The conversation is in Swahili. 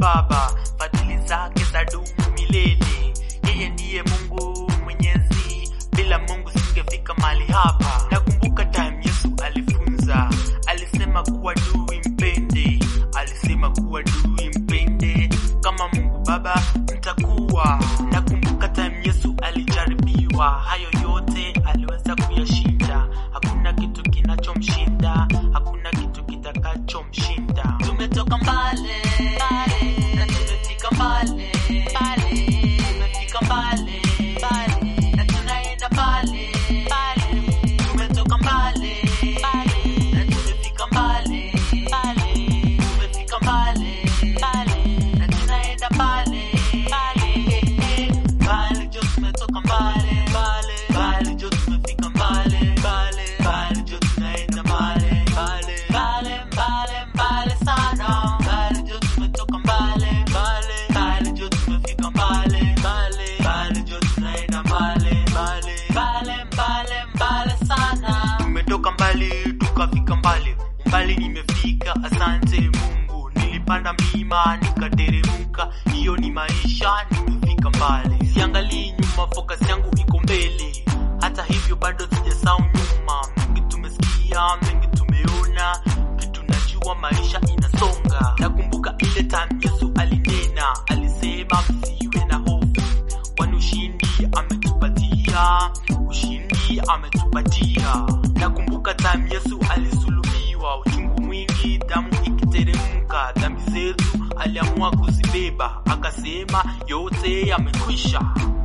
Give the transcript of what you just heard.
Baba, fadhili zake zadumu milele. Yeye ndiye Mungu Mwenyezi, bila Mungu singefika mahali hapa. Nakumbuka time Yesu alifunza, alisema kuwa adui mpende, alisema kuwa adui mpende, kama Mungu Baba mtakuwa. Nakumbuka time Yesu alijaribiwa, hayo yote aliweza kuyashinda. Hakuna kitu kinachomshinda, hakuna kitu kitakachomshinda. Tumetoka mbali, na tumefika mbali, tumefika mbali, na tunaenda mbali. Tumetoka mbali, na tumefika mbali, tumefika mbali, na tunaenda mbali. Mbali jo tumetoka mbali, mbali jo tumefika mbali, mbali jo tunaenda mbali, mbali sana. Mbali jo tumetoka mbali, mbali jo tumefika mbali, mbali jo tunaenda mbali, mbali sana. Tumetoka mbali tukafika mbali, mbali nimefika, asante Mungu. Nilipanda mlima nikateremka, hiyo ni maisha, nimefika mbali. Siangalii nyuma, focus yangu iko mbele. Hata hivyo bado sijasahau nyuma, mengi tumesikia, mengi tumeona, kitu najua maisha inasonga. Nakumbuka ile time Yesu alinena, alisema msiwe na hofu, kwani ushindi ametupatia, ushindi ametupatia. Nakumbuka time Yesu alisulubiwa, uchungu mwingi, damu ikiteremka, dhambi zetu aliamua kuzibeba, akasema yote yamekwisha.